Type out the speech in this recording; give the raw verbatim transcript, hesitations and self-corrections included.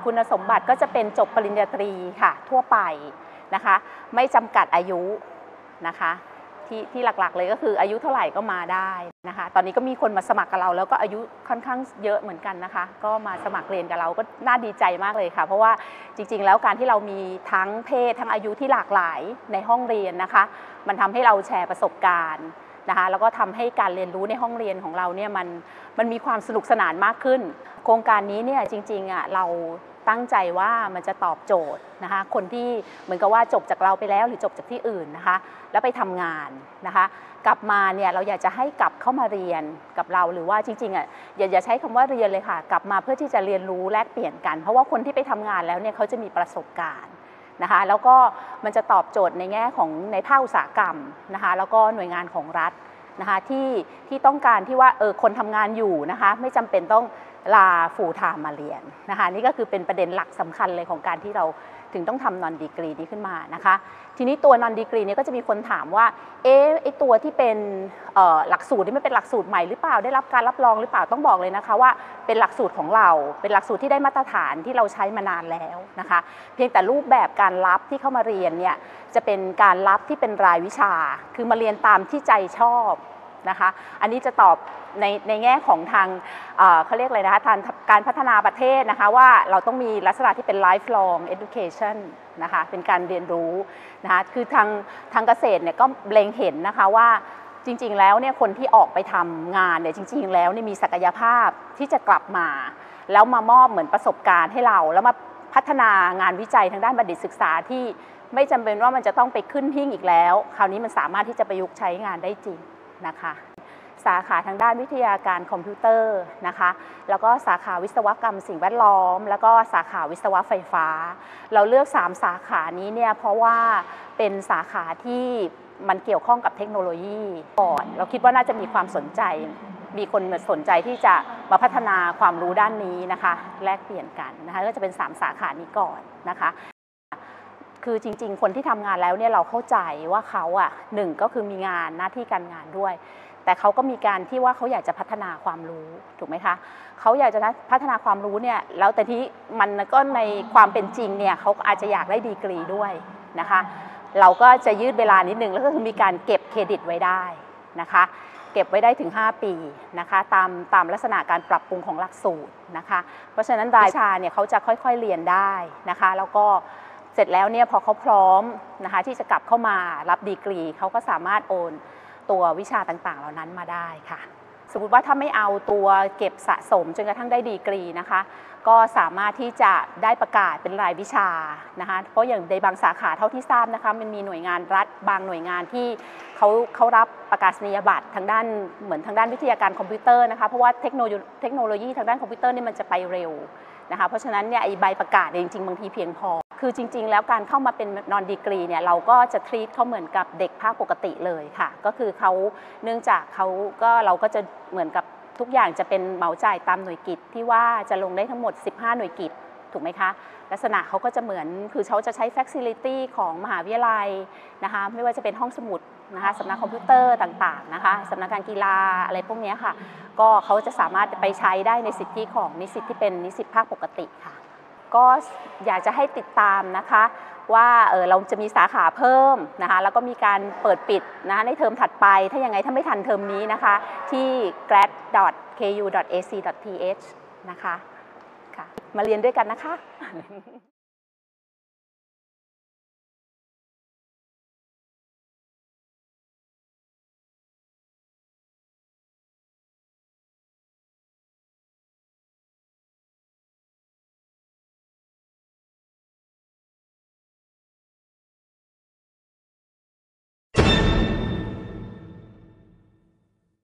คุณสมบัติก็จะเป็นจบปริญญาตรีค่ะทั่วไปนะคะไม่จำกัดอายุนะคะที่ที่หลักๆเลยก็คืออายุเท่าไหร่ก็มาได้นะคะตอนนี้ก็มีคนมาสมัครกับเราแล้วก็อายุค่อนข้างเยอะเหมือนกันนะคะก็มาสมัครเรียนกับเราก็น่าดีใจมากเลยค่ะเพราะว่าจริงๆแล้วการที่เรามีทั้งเพศทั้งอายุที่หลากหลายในห้องเรียนนะคะมันทำให้เราแชร์ประสบการณ์นะคะแล้วก็ทำให้การเรียนรู้ในห้องเรียนของเราเนี่ยมันมันมีความสนุกสนานมากขึ้นโครงการนี้เนี่ยจริงๆอ่ะเราตั้งใจว่ามันจะตอบโจทย์นะคะคนที่เหมือนกับว่าจบจากเราไปแล้วหรือจบจากที่อื่นนะคะแล้วไปทำงานนะคะกลับมาเนี่ยเราอยากจะให้กลับเข้ามาเรียนกับเราหรือว่าจริงๆอ่ะอย่าอย่าใช้คำว่าเรียนเลยค่ะกลับมาเพื่อที่จะเรียนรู้แลกเปลี่ยนกันเพราะว่าคนที่ไปทำงานแล้วเนี่ยเขาจะมีประสบการณ์นะคะแล้วก็มันจะตอบโจทย์ในแง่ของในภาคอุตสาหกรรมนะคะแล้วก็หน่วยงานของรัฐนะคะที่ที่ต้องการที่ว่าเออคนทำงานอยู่นะคะไม่จำเป็นต้องลาฟูลไทม์มาเรียนนะคะนี่ก็คือเป็นประเด็นหลักสำคัญเลยของการที่เราถึงต้องทำนอนดีกรีนี้ขึ้นมานะคะทีนี้ตัวนอนดีกรีนี้ก็จะมีคนถามว่าเอ๊ะไอตัวที่เป็นหลักสูตรนี่มันเป็นหลักสูตรใหม่หรือเปล่าได้รับการรับรองหรือเปล่าต้องบอกเลยนะคะว่าเป็นหลักสูตรของเราเป็นหลักสูตรที่ได้มาตรฐานที่เราใช้มานานแล้วนะคะเพียงแต่รูปแบบการรับที่เข้ามาเรียนเนี่ยจะเป็นการรับที่เป็นรายวิชาคือมาเรียนตามที่ใจชอบนะคะอันนี้จะตอบในในแง่ของทางเขาเรียกอะไรนะคะทางการพัฒนาประเทศนะคะว่าเราต้องมีลักษณะที่เป็น lifelong education นะคะเป็นการเรียนรู้นะคะคือทางทางเกษตรเนี่ยก็เล็งเห็นนะคะว่าจริงๆแล้วเนี่ยคนที่ออกไปทำงานเนี่ยจริงๆแล้วเนี่ยมีศักยภาพที่จะกลับมาแล้วมามอบเหมือนประสบการณ์ให้เราแล้วมาพัฒนางานวิจัยทางด้านบัณฑิตศึกษาที่ไม่จำเป็นว่ามันจะต้องไปขึ้นหิ้งอีกแล้วคราวนี้มันสามารถที่จะประยุกต์ใช้งานได้จริงนะคะสาขาทางด้านวิทยาการคอมพิวเตอร์นะคะแล้วก็สาขาวิศวกรรมสิ่งแวดล้อมแล้วก็สาขาวิศวะไฟฟ้าเราเลือกสามสาขานี้เนี่ยเพราะว่าเป็นสาขาที่มันเกี่ยวข้องกับเทคโนโลยีก่อนเราคิดว่าน่าจะมีความสนใจมีคนสนใจที่จะมาพัฒนาความรู้ด้านนี้นะคะแลกเปลี่ยนกันนะคะก็จะเป็นสามสาขานี้ก่อนนะคะคือจริงๆคนที่ทำงานแล้วเนี่ยเราเข้าใจว่าเขาอ่ะหนึ่งก็คือมีงานหน้าที่การงานด้วยแต่เขาก็มีการที่ว่าเขาอยากจะพัฒนาความรู้ถูกไหมคะเขาอยากจะพัฒนาความรู้เนี่ยแล้วแต่ที่มันก็ในความเป็นจริงเนี่ยเขาอาจจะอยากได้ดีกรีด้วยนะคะเราก็จะยืดเวลานิดนึงแล้วก็คือมีการเก็บเครดิตไว้ได้นะคะเก็บไว้ได้ถึงห้าปีนะคะตามตามลักษณะการปรับปรุงของหลักสูตรนะคะเพราะฉะนั้นรายวิชาเนี่ยเขาจะค่อยๆเรียนได้นะคะแล้วก็เสร็จแล้วเนี่ยพอเขาพร้อมนะคะที่จะกลับเข้ามารับดีกรีเขาก็สามารถโอนตัววิชาต่างๆเหล่านั้นมาได้ค่ะสมมุติว่าถ้าไม่เอาตัวเก็บสะสมจนกระทั่งได้ดีกรีนะคะก็สามารถที่จะได้ประกาศเป็นรายวิชานะคะเพราะอย่างในบางสาขาเท่าที่ทราบนะคะมันมีหน่วยงานรัฐบางหน่วยงานที่เขาเขารับประกาศนียบัตรทางด้านเหมือนทางด้านวิทยาการคอมพิวเตอร์นะคะเพราะว่าเทคโนโลยีเทคโนโลยีทางด้านคอมพิวเตอร์นี่มันจะไปเร็วนะคะเพราะฉะนั้นเนี่ยไอ้ใบประกาศจริงๆบางทีเพียงพอคือจริงๆแล้วการเข้ามาเป็นนอนดีกรีเนี่ยเราก็จะทรีตเขาเหมือนกับเด็กภาคปกติเลยค่ะก็คือเขาเนื่องจากเขาก็เราก็จะเหมือนกับทุกอย่างจะเป็นเหมาจ่ายตามหน่วยกิจที่ว่าจะลงได้ทั้งหมดสิบห้าหน่วยกิจถูกไหมคะลักษณะเขาก็จะเหมือนคือเขาจะใช้ facility ของมหาวิทยาลัยนะคะไม่ว่าจะเป็นห้องสมุดนะคะสำนักคอมพิวเตอร์ต่างๆนะคะสำนักการกีฬาอะไรพวกนี้ค่ะก็เขาจะสามารถไปใช้ได้ในสิทธิของนิสิตที่เป็นนิสิตภาคปกติค่ะก็อยากจะให้ติดตามนะคะว่าเออเราจะมีสาขาเพิ่มนะคะแล้วก็มีการเปิดปิดนะในเทอมถัดไปถ้ายังไงถ้าไม่ทันเทอมนี้นะคะที่ แกรด ดอท เค ยู ดอท เอ ซี ดอท ที เอช นะคะค่ะมาเรียนด้วยกันนะคะ